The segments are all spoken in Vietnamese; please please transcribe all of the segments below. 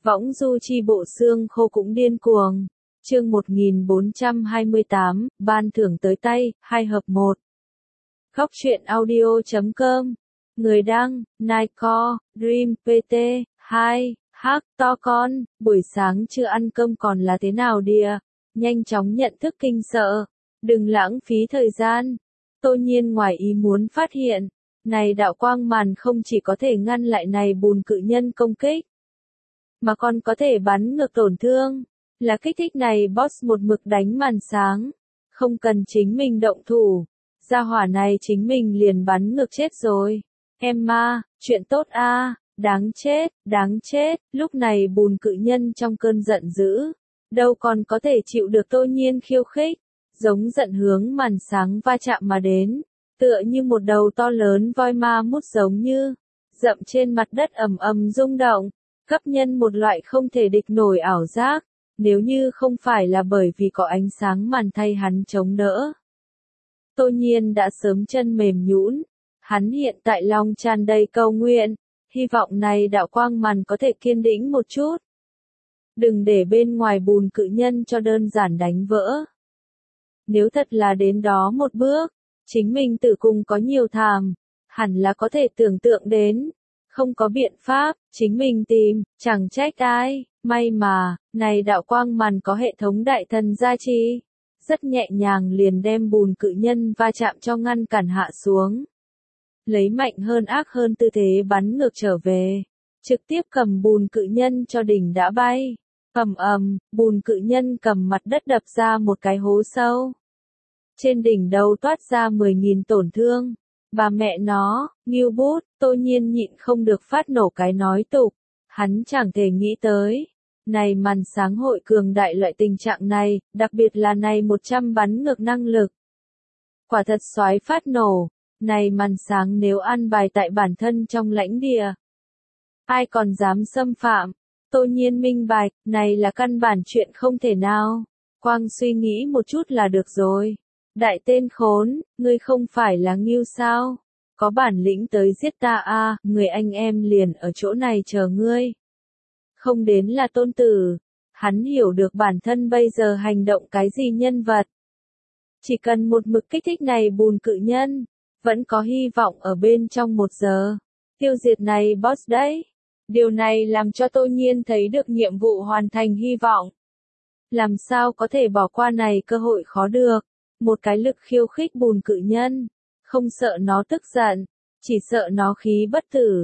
Võng du chi bộ xương khô cũng điên cuồng. Chương 1428, ban thưởng tới tay, 2 hợp 1. Góc truyện audio.com. Người đăng, Nightcore, Dream PT, 2, Hắc to con, buổi sáng chưa ăn cơm còn là thế nào đìa? Nhanh chóng nhận thức kinh sợ. Đừng lãng phí thời gian. Tô Nhiên ngoài ý muốn phát hiện. Này đạo quang màn không chỉ có thể ngăn lại này bùn cự nhân công kích, mà còn có thể bắn ngược tổn thương. Là kích thích này boss một mực đánh màn sáng. Không cần chính mình động thủ. Gia hỏa này chính mình liền bắn ngược chết rồi. Emma, chuyện tốt a, đáng chết, lúc này bùn cự nhân trong cơn giận dữ. Đâu còn có thể chịu được Tô Nhiên khiêu khích. Giống giận hướng màn sáng va chạm mà đến. Tựa như một đầu to lớn voi ma mút giống như. Dậm trên mặt đất ầm ầm rung động. Cấp nhân một loại không thể địch nổi ảo giác. Nếu như không phải là bởi vì có ánh sáng màn thay hắn chống đỡ. Tô Nhiên đã sớm chân mềm nhũn. Hắn hiện tại lòng tràn đầy cầu nguyện. Hy vọng này đạo quang màn có thể kiên định một chút. Đừng để bên ngoài bùn cự nhân cho đơn giản đánh vỡ. Nếu thật là đến đó một bước, chính mình tự cùng có nhiều thảm, hẳn là có thể tưởng tượng đến. Không có biện pháp, chính mình tìm, chẳng trách ai, may mà, này đạo quang màn có hệ thống đại thần gia trì. Rất nhẹ nhàng liền đem bùn cự nhân va chạm cho ngăn cản hạ xuống. Lấy mạnh hơn ác hơn tư thế bắn ngược trở về. Trực tiếp cầm bùn cự nhân cho đỉnh đã bay. Bùn cự nhân cầm mặt đất đập ra một cái hố sâu. Trên đỉnh đầu toát ra 10.000 tổn thương. Bà mẹ nó, Ngưu Bút, Tô Nhiên nhịn không được phát nổ cái nói tục. Hắn chẳng thể nghĩ tới. Này màn sáng hội cường đại loại tình trạng này, đặc biệt là này 100 bắn ngược năng lực. Quả thật xoái phát nổ. Này màn sáng nếu ăn bài tại bản thân trong lãnh địa. Ai còn dám xâm phạm? Tô Nhiên minh bạch, này là căn bản chuyện không thể nào. Quang suy nghĩ một chút là được rồi. Đại tên khốn, ngươi không phải là Ngưu sao? Có bản lĩnh tới giết ta a, người anh em liền ở chỗ này chờ ngươi. Không đến là tôn tử. Hắn hiểu được bản thân bây giờ hành động cái gì nhân vật. Chỉ cần một mực kích thích này bùn cự nhân, vẫn có hy vọng ở bên trong 1 giờ. Tiêu diệt này boss đấy. Điều này làm cho Tô Nhiên thấy được nhiệm vụ hoàn thành hy vọng. Làm sao có thể bỏ qua này cơ hội khó được. Một cái lực khiêu khích bùn cự nhân. Không sợ nó tức giận. Chỉ sợ nó khí bất tử.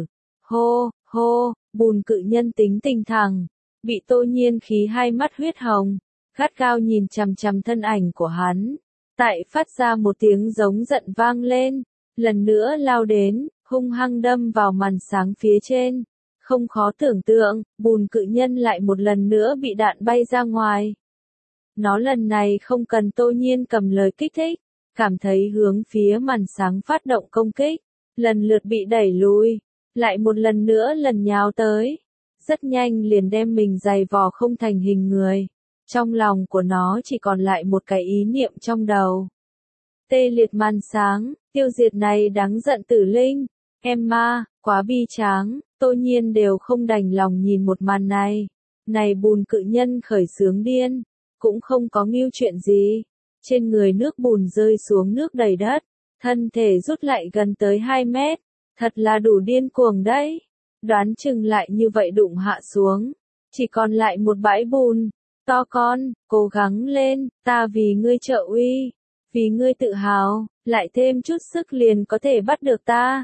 Hô, bùn cự nhân tính tình thẳng. Bị Tô Nhiên khí hai mắt huyết hồng. Gắt gao nhìn chằm chằm thân ảnh của hắn. Tại phát ra một tiếng giống giận vang lên. Lần nữa lao đến, hung hăng đâm vào màn sáng phía trên. Không khó tưởng tượng, bùn cự nhân lại một lần nữa bị đạn bay ra ngoài. Nó lần này không cần Tô Nhiên cầm lời kích thích, cảm thấy hướng phía màn sáng phát động công kích, lần lượt bị đẩy lùi, lại một lần nữa lần nhào tới. Rất nhanh liền đem mình giày vò không thành hình người. Trong lòng của nó chỉ còn lại một cái ý niệm trong đầu. Tê liệt màn sáng, tiêu diệt này đáng giận tử linh. Emma, quá bi tráng, Tô Nhiên đều không đành lòng nhìn một màn này. Này bùn cự nhân khởi sướng điên, cũng không có mưu chuyện gì. Trên người nước bùn rơi xuống nước đầy đất, thân thể rút lại gần tới 2 mét. Thật là đủ điên cuồng đấy. Đoán chừng lại như vậy đụng hạ xuống. Chỉ còn lại một bãi bùn. To con, cố gắng lên, ta vì ngươi trợ uy. Vì ngươi tự hào, lại thêm chút sức liền có thể bắt được ta.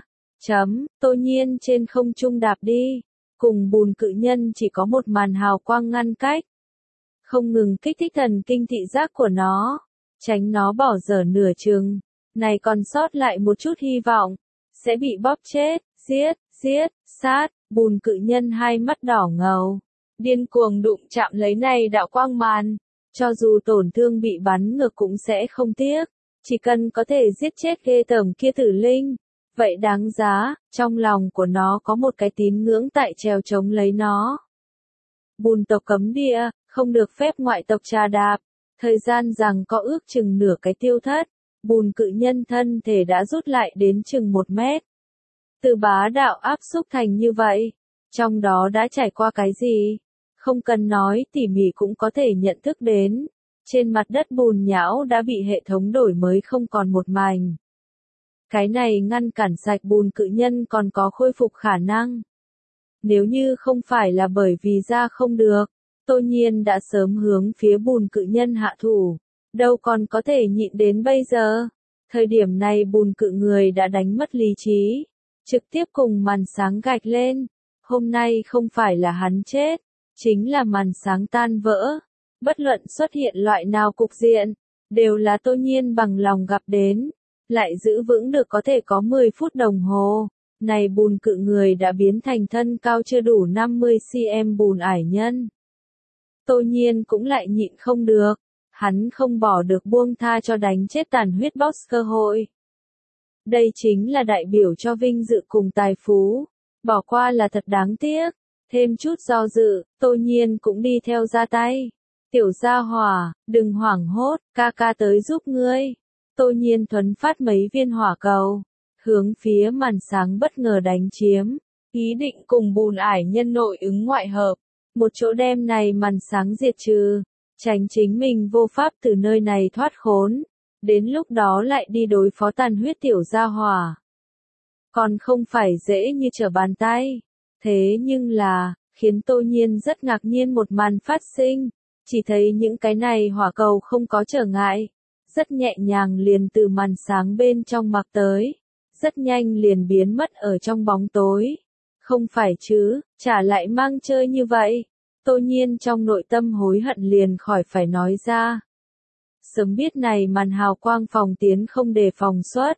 Tô Nhiên trên không trung đạp đi. Cùng bùn cự nhân chỉ có một màn hào quang ngăn cách. Không ngừng kích thích thần kinh thị giác của nó. Tránh nó bỏ dở nửa chừng. Này còn sót lại một chút hy vọng. Sẽ bị bóp chết, giết, sát. Bùn cự nhân hai mắt đỏ ngầu. Điên cuồng đụng chạm lấy này đạo quang màn. Cho dù tổn thương bị bắn ngược cũng sẽ không tiếc. Chỉ cần có thể giết chết ghê tởm kia tử linh. Vậy đáng giá, trong lòng của nó có một cái tín ngưỡng tại trèo chống lấy nó. Bùn tộc cấm địa, không được phép ngoại tộc trà đạp. Thời gian rằng có ước chừng nửa cái tiêu thất. Bùn cự nhân thân thể đã rút lại đến chừng 1 mét. Từ bá đạo áp xúc thành như vậy. Trong đó đã trải qua cái gì? Không cần nói tỉ mỉ cũng có thể nhận thức đến. Trên mặt đất bùn nhão đã bị hệ thống đổi mới không còn một mảnh. Cái này ngăn cản sạch bùn cự nhân còn có khôi phục khả năng. Nếu như không phải là bởi vì ra không được, Tô Nhiên đã sớm hướng phía bùn cự nhân hạ thủ. Đâu còn có thể nhịn đến bây giờ. Thời điểm này bùn cự người đã đánh mất lý trí. Trực tiếp cùng màn sáng gạch lên. Hôm nay không phải là hắn chết, chính là màn sáng tan vỡ. Bất luận xuất hiện loại nào cục diện, đều là Tô Nhiên bằng lòng gặp đến. Lại giữ vững được có thể có 10 phút đồng hồ. Này bùn cự người đã biến thành thân cao chưa đủ 50 cm bùn ải nhân. Tô Nhiên cũng lại nhịn không được. Hắn không bỏ được buông tha cho đánh chết tàn huyết boss cơ hội. Đây chính là đại biểu cho vinh dự cùng tài phú. Bỏ qua là thật đáng tiếc. Thêm chút do dự, Tô Nhiên cũng đi theo ra tay. Tiểu gia hỏa, đừng hoảng hốt, ca ca tới giúp ngươi. Tô Nhiên thuấn phát mấy viên hỏa cầu. Hướng phía màn sáng bất ngờ đánh chiếm. Ý định cùng bùn ải nhân nội ứng ngoại hợp. Một chỗ đem này màn sáng diệt trừ. Tránh chính mình vô pháp từ nơi này thoát khốn. Đến lúc đó lại đi đối phó tàn huyết tiểu gia hỏa. Còn không phải dễ như trở bàn tay. Thế nhưng là, khiến Tô Nhiên rất ngạc nhiên một màn phát sinh. Chỉ thấy những cái này hỏa cầu không có trở ngại. Rất nhẹ nhàng liền từ màn sáng bên trong mặc tới. Rất nhanh liền biến mất ở trong bóng tối. Không phải chứ, chả lại mang chơi như vậy. Tô Nhiên trong nội tâm hối hận liền khỏi phải nói ra. Sớm biết này màn hào quang phòng tiến không đề phòng xuất.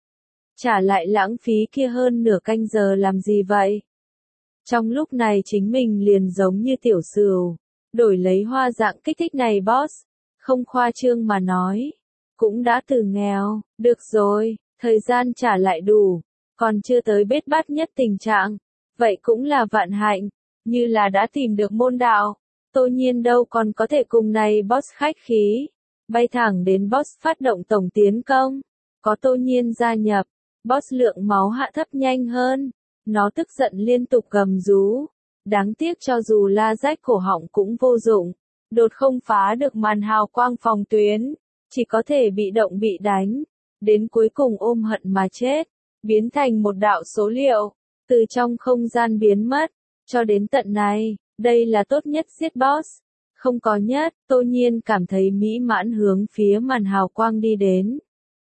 Chả lại lãng phí kia hơn nửa canh giờ làm gì vậy? Trong lúc này chính mình liền giống như tiểu sửu. Đổi lấy hoa dạng kích thích này boss. Không khoa trương mà nói. Cũng đã từ nghèo, được rồi, thời gian trả lại đủ. Còn chưa tới bết bát nhất tình trạng. Vậy cũng là vạn hạnh. Như là đã tìm được môn đạo. Tô Nhiên đâu còn có thể cùng này boss khách khí. Bay thẳng đến boss phát động tổng tiến công. Có Tô Nhiên gia nhập. Boss lượng máu hạ thấp nhanh hơn. Nó tức giận liên tục gầm rú. Đáng tiếc cho dù la rách cổ họng cũng vô dụng. Đột không phá được màn hào quang phòng tuyến. Chỉ có thể bị động bị đánh. Đến cuối cùng ôm hận mà chết. Biến thành một đạo số liệu. Từ trong không gian biến mất. Cho đến tận này, đây là tốt nhất giết boss. Không có nhất, Tô Nhiên cảm thấy mỹ mãn hướng phía màn hào quang đi đến.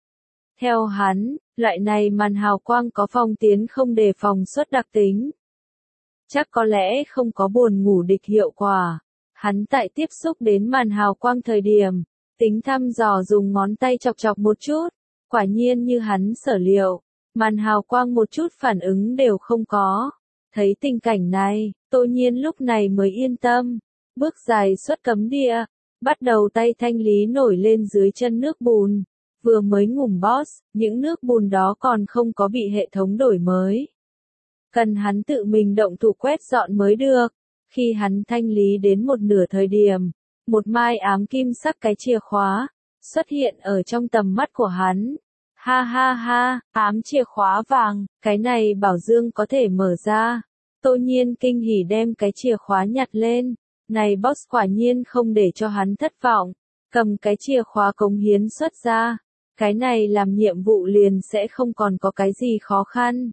Theo hắn, loại này màn hào quang có phòng tiến không đề phòng xuất đặc tính. Chắc có lẽ không có buồn ngủ địch hiệu quả. Hắn tại tiếp xúc đến màn hào quang thời điểm, tính thăm dò dùng ngón tay chọc chọc một chút. Quả nhiên như hắn sở liệu, màn hào quang một chút phản ứng đều không có. Thấy tình cảnh này, Tô Nhiên lúc này mới yên tâm. Bước dài xuất cấm địa, bắt đầu tay thanh lý nổi lên dưới chân nước bùn. Vừa mới ngủm boss, những nước bùn đó còn không có bị hệ thống đổi mới. Cần hắn tự mình động thủ quét dọn mới được. Khi hắn thanh lý đến một nửa thời điểm, một mai ám kim sắc cái chìa khóa xuất hiện ở trong tầm mắt của hắn. Ha ha ha, ám chìa khóa vàng, cái này bảo dương có thể mở ra. Tô Nhiên kinh hỉ đem cái chìa khóa nhặt lên. Này boss quả nhiên không để cho hắn thất vọng. Cầm cái chìa khóa cống hiến xuất ra. Cái này làm nhiệm vụ liền sẽ không còn có cái gì khó khăn.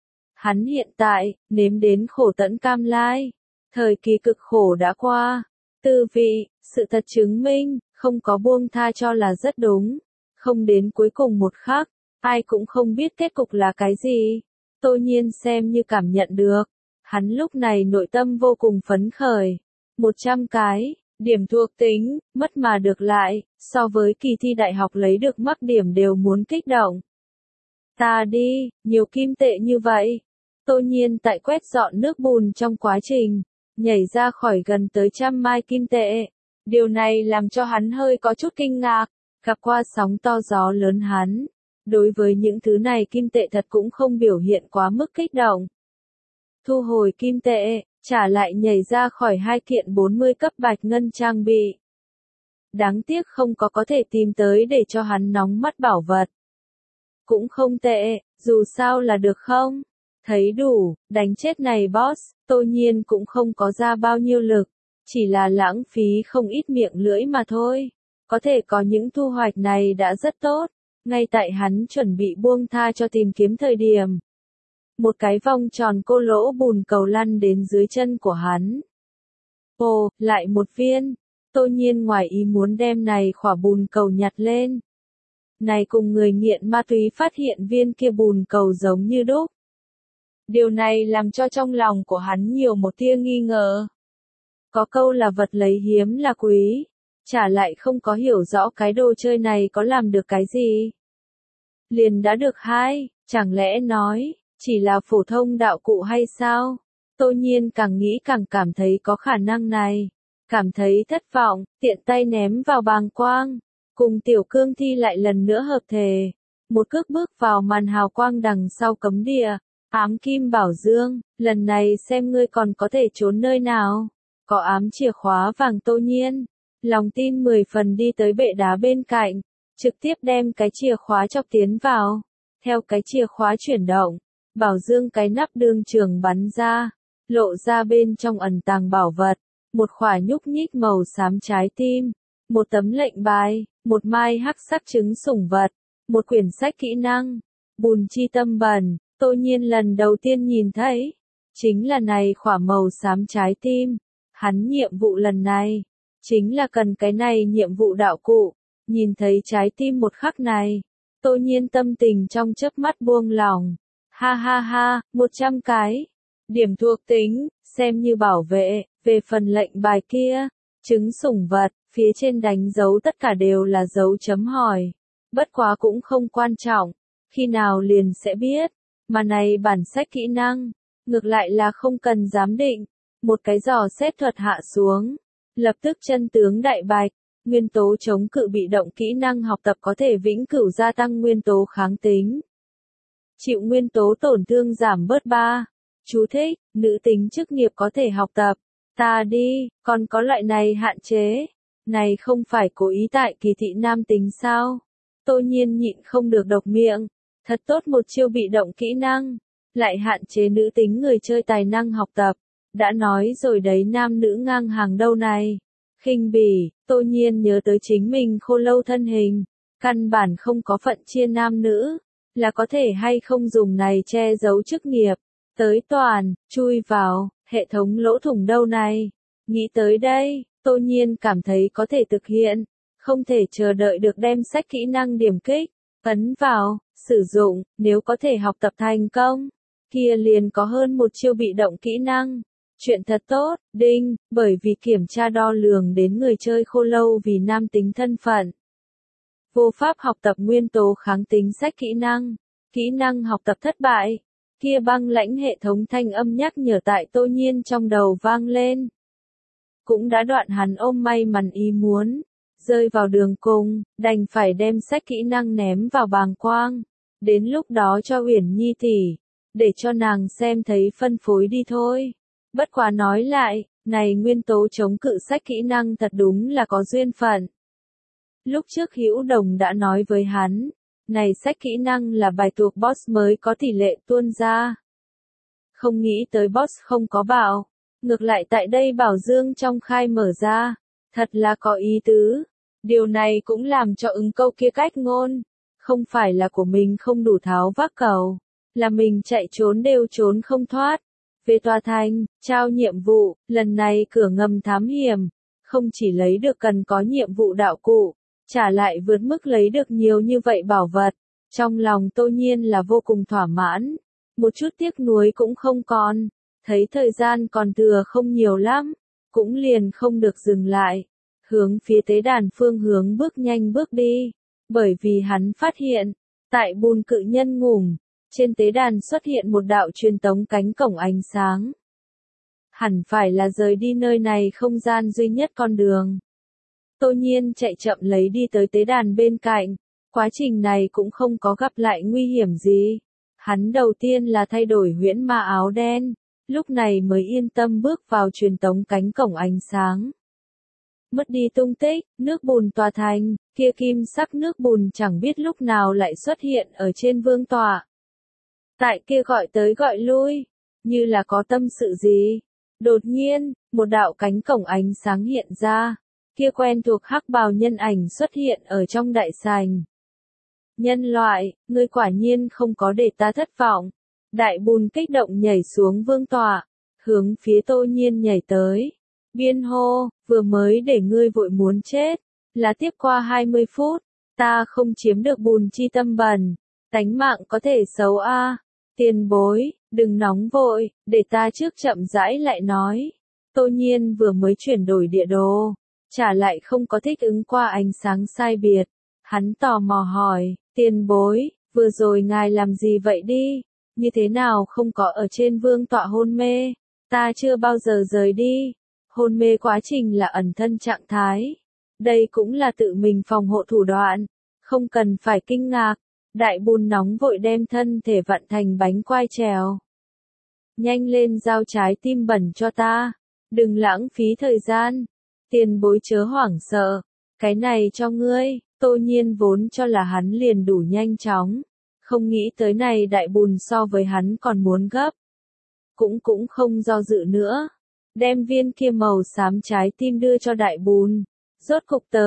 Hắn hiện tại, nếm đến khổ tận cam lai. Thời kỳ cực khổ đã qua. Tư vị, sự thật chứng minh, không có buông tha cho là rất đúng. Không đến cuối cùng một khắc, ai cũng không biết kết cục là cái gì. Tô Nhiên xem như cảm nhận được. Hắn lúc này nội tâm vô cùng phấn khởi. 100 cái, điểm thuộc tính, mất mà được lại, so với kỳ thi đại học lấy được mắc điểm đều muốn kích động. Ta đi, nhiều kim tệ như vậy. Tô Nhiên tại quét dọn nước bùn trong quá trình, nhảy ra khỏi gần tới 100 mai kim tệ. Điều này làm cho hắn hơi có chút kinh ngạc, gặp qua sóng to gió lớn hắn. Đối với những thứ này kim tệ thật cũng không biểu hiện quá mức kích động. Thu hồi kim tệ, trả lại nhảy ra khỏi 2 kiện 40 cấp bạch ngân trang bị. Đáng tiếc không có thể tìm tới để cho hắn nóng mắt bảo vật. Cũng không tệ, dù sao là được không? Thấy đủ, đánh chết này boss, Tô Nhiên cũng không có ra bao nhiêu lực. chỉ là lãng phí không ít miệng lưỡi mà thôi. Có thể có những thu hoạch này đã rất tốt, ngay tại hắn chuẩn bị buông tha cho tìm kiếm thời điểm. Một cái vòng tròn cô lỗ bùn cầu lăn đến dưới chân của hắn. Ồ, lại một viên. Tô Nhiên ngoài ý muốn đem này khỏa bùn cầu nhặt lên. Này cùng người nghiện ma túy phát hiện viên kia bùn cầu giống như đúc. Điều này làm cho trong lòng của hắn nhiều một tia nghi ngờ. Có câu là vật lấy hiếm là quý, chả lại không có hiểu rõ cái đồ chơi này có làm được cái gì. Liền đã được hai, chẳng lẽ nói, chỉ là phổ thông đạo cụ hay sao? Tô Nhiên càng nghĩ càng cảm thấy có khả năng này. Cảm thấy thất vọng, tiện tay ném vào bàng quang. Cùng tiểu cương thi lại lần nữa hợp thể. Một cước bước vào màn hào quang đằng sau cấm địa. Ám kim bảo dương, lần này xem ngươi còn có thể trốn nơi nào. Có ám chìa khóa vàng Tô Nhiên. Lòng tin 10 phần đi tới bệ đá bên cạnh. Trực tiếp đem cái chìa khóa chọc tiến vào. Theo cái chìa khóa chuyển động. Bảo dương cái nắp đương trường bắn ra. Lộ ra bên trong ẩn tàng bảo vật. Một khỏa nhúc nhích màu xám trái tim. Một tấm lệnh bài. Một mai hắc sắc trứng sủng vật. Một quyển sách kỹ năng. Bùn chi tâm bẩn. Tô Nhiên lần đầu tiên nhìn thấy. Chính là này khỏa màu xám trái tim. Hắn nhiệm vụ lần này. Chính là cần cái này nhiệm vụ đạo cụ. Nhìn thấy trái tim một khắc này. Tô Nhiên tâm tình trong chớp mắt buông lỏng. Ha ha ha, 100 cái. Điểm thuộc tính, xem như bảo vệ. Về phần lệnh bài kia, trứng sủng vật, phía trên đánh dấu tất cả đều là dấu chấm hỏi. Bất quá cũng không quan trọng. Khi nào liền sẽ biết. Mà này bản sách kỹ năng, ngược lại là không cần giám định. Một cái dò xét thuật hạ xuống. Lập tức chân tướng đại bạch. Nguyên tố chống cự bị động kỹ năng học tập có thể vĩnh cửu gia tăng nguyên tố kháng tính. Chịu nguyên tố tổn thương giảm bớt 3. Chú thích, nữ tính chức nghiệp có thể học tập. Ta đi, còn có loại này hạn chế. Này không phải cố ý tại kỳ thị nam tính sao? Tô Nhiên nhịn không được độc miệng. Thật tốt một chiêu bị động kỹ năng. Lại hạn chế nữ tính người chơi tài năng học tập. Đã nói rồi đấy nam nữ ngang hàng đâu này. Khinh bỉ, Tô Nhiên nhớ tới chính mình khô lâu thân hình. Căn bản không có phận chia nam nữ. Là có thể hay không dùng này che giấu chức nghiệp. Tới toàn, chui vào, hệ thống lỗ thủng đâu này. Nghĩ tới đây, Tô Nhiên cảm thấy có thể thực hiện. Không thể chờ đợi được đem sách kỹ năng điểm kích. Ấn vào, sử dụng, nếu có thể học tập thành công. Kia liền có hơn một chiêu bị động kỹ năng. Chuyện thật tốt, đinh, bởi vì kiểm tra đo lường đến người chơi khô lâu vì nam tính thân phận. Vô pháp học tập nguyên tố kháng tính sách kỹ năng học tập thất bại. Kia băng lãnh hệ thống thanh âm nhắc nhở tại Tô Nhiên trong đầu vang lên. Cũng đã đoạn hắn ôm may mắn ý muốn. Rơi vào đường cùng, đành phải đem sách kỹ năng ném vào bàng quang. Đến lúc đó cho Uyển Nhi tỷ, để cho nàng xem thấy phân phối đi thôi. Bất quá nói lại, này nguyên tố chống cự sách kỹ năng thật đúng là có duyên phận. Lúc trước Hữu Đồng đã nói với hắn, này sách kỹ năng là bài thuộc boss mới có tỷ lệ tuôn ra. Không nghĩ tới boss không có bảo, ngược lại tại đây bảo dương trong khai mở ra, thật là có ý tứ. Điều này cũng làm cho ứng câu kia cách ngôn, không phải là của mình không đủ tháo vác cầu, là mình chạy trốn đều trốn không thoát. Về tòa thành, trao nhiệm vụ, lần này cửa ngầm thám hiểm, không chỉ lấy được cần có nhiệm vụ đạo cụ, trả lại vượt mức lấy được nhiều như vậy bảo vật. Trong lòng Tô Nhiên là vô cùng thỏa mãn, một chút tiếc nuối cũng không còn, thấy thời gian còn thừa không nhiều lắm, cũng liền không được dừng lại, hướng phía tế đàn phương hướng bước nhanh bước đi, bởi vì hắn phát hiện, tại bùn cự nhân ngủm, trên tế đàn xuất hiện một đạo truyền tống cánh cổng ánh sáng. Hẳn phải là rời đi nơi này không gian duy nhất con đường. Tô Nhiên chạy chậm lấy đi tới tế đàn bên cạnh, quá trình này cũng không có gặp lại nguy hiểm gì. Hắn đầu tiên là thay đổi huyễn ma áo đen, lúc này mới yên tâm bước vào truyền tống cánh cổng ánh sáng. Mất đi tung tích, nước bùn tòa thành, kia kim sắc nước bùn chẳng biết lúc nào lại xuất hiện ở trên vương tọa. Tại kia gọi tới gọi lui, như là có tâm sự gì. Đột nhiên, một đạo cánh cổng ánh sáng hiện ra, kia quen thuộc hắc bào nhân ảnh xuất hiện ở trong đại sảnh. Nhân loại, ngươi quả nhiên không có để ta thất vọng. Đại bùn kích động nhảy xuống vương tọa, hướng phía Tô Nhiên nhảy tới. Biên hô, vừa mới để ngươi vội muốn chết, là tiếp qua 20 phút, ta không chiếm được bùn chi tâm bẩn, tánh mạng có thể xấu a. Tiền bối, đừng nóng vội, để ta trước chậm rãi lại nói. Tô Nhiên vừa mới chuyển đổi địa đồ, trả lại không có thích ứng qua ánh sáng sai biệt. Hắn tò mò hỏi, tiền bối, vừa rồi ngài làm gì vậy đi? Như thế nào không có ở trên vương tọa hôn mê? Ta chưa bao giờ rời đi. Hôn mê quá trình là ẩn thân trạng thái. Đây cũng là tự mình phòng hộ thủ đoạn. Không cần phải kinh ngạc. Đại bùn nóng vội đem thân thể vặn thành bánh quai trèo. Nhanh lên giao trái tim bẩn cho ta. Đừng lãng phí thời gian. Tiền bối chớ hoảng sợ. Cái này cho ngươi. Tô Nhiên vốn cho là hắn liền đủ nhanh chóng. Không nghĩ tới này đại bùn so với hắn còn muốn gấp. Cũng không do dự nữa. Đem viên kia màu xám trái tim đưa cho đại bùn. Rốt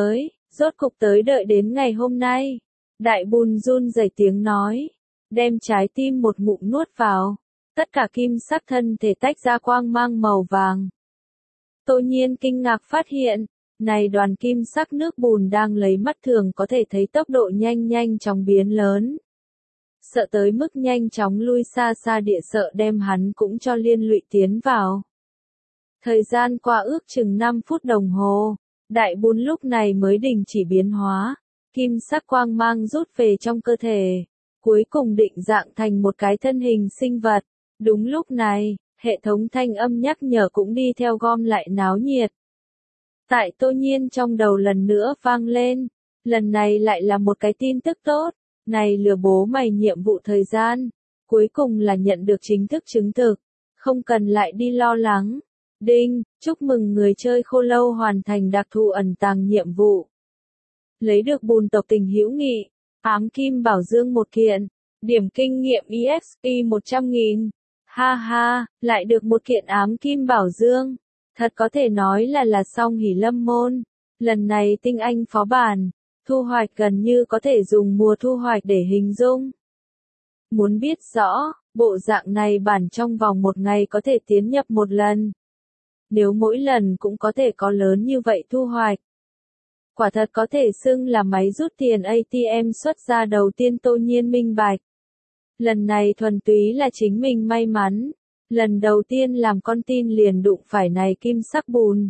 cục tới đợi đến ngày hôm nay. Đại bùn run rẩy tiếng nói. Đem trái tim một ngụm nuốt vào. Tất cả kim sắc thân thể tách ra quang mang màu vàng. Tô Nhiên kinh ngạc phát hiện. Này đoàn kim sắc nước bùn đang lấy mắt thường có thể thấy tốc độ nhanh chóng biến lớn. Sợ tới mức nhanh chóng lui xa xa địa sợ đem hắn cũng cho liên lụy tiến vào. Thời gian qua ước chừng 5 phút đồng hồ, đại bùn lúc này mới đình chỉ biến hóa, kim sắc quang mang rút về trong cơ thể, cuối cùng định dạng thành một cái thân hình sinh vật. Đúng lúc này, hệ thống thanh âm nhắc nhở cũng đi theo gom lại náo nhiệt. Tại Tô Nhiên trong đầu lần nữa vang lên, lần này lại là một cái tin tức tốt, này lừa bố mày nhiệm vụ thời gian, cuối cùng là nhận được chính thức chứng thực, không cần lại đi lo lắng. Đinh, chúc mừng người chơi khô lâu hoàn thành đặc thù ẩn tàng nhiệm vụ. Lấy được bùn tộc tình hữu nghị, ám kim bảo dương 1 kiện, điểm kinh nghiệm EXP 100.000. Ha ha, lại được 1 kiện ám kim bảo dương. Thật có thể nói là song hỷ lâm môn. Lần này tinh anh phó bản, thu hoạch gần như có thể dùng mùa thu hoạch để hình dung. Muốn biết rõ, bộ dạng này bản trong vòng 1 ngày có thể tiến nhập 1 lần. Nếu mỗi lần cũng có thể có lớn như vậy thu hoạch. Quả thật có thể xưng là máy rút tiền ATM xuất ra đầu tiên. Tô Nhiên minh bạch. Lần này thuần túy là chính mình may mắn. Lần đầu tiên làm con tin liền đụng phải này kim sắc bùn.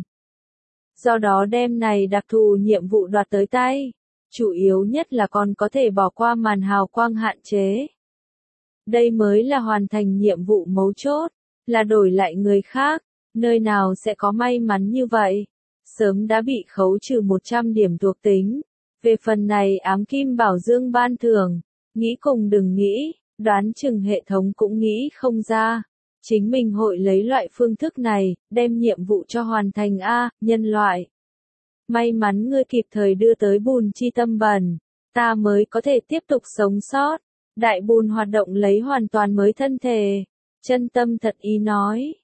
Do đó đem này đặc thù nhiệm vụ đoạt tới tay. Chủ yếu nhất là còn có thể bỏ qua màn hào quang hạn chế. Đây mới là hoàn thành nhiệm vụ mấu chốt, là đổi lại người khác, nơi nào sẽ có may mắn như vậy. Sớm đã bị khấu trừ 100 điểm thuộc tính. Về phần này ám kim bảo dương ban thưởng, nghĩ cùng đừng nghĩ, đoán chừng hệ thống cũng nghĩ không ra. Chính mình hội lấy loại phương thức này, đem nhiệm vụ cho hoàn thành a, nhân loại. May mắn ngươi kịp thời đưa tới bùn chi tâm bẩn, ta mới có thể tiếp tục sống sót. Đại bùn hoạt động lấy hoàn toàn mới thân thể. Chân tâm thật ý nói.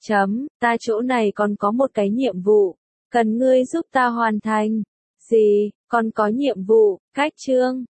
Ta chỗ này còn có một cái nhiệm vụ, cần ngươi giúp ta hoàn thành. Gì, còn có nhiệm vụ, cách chương.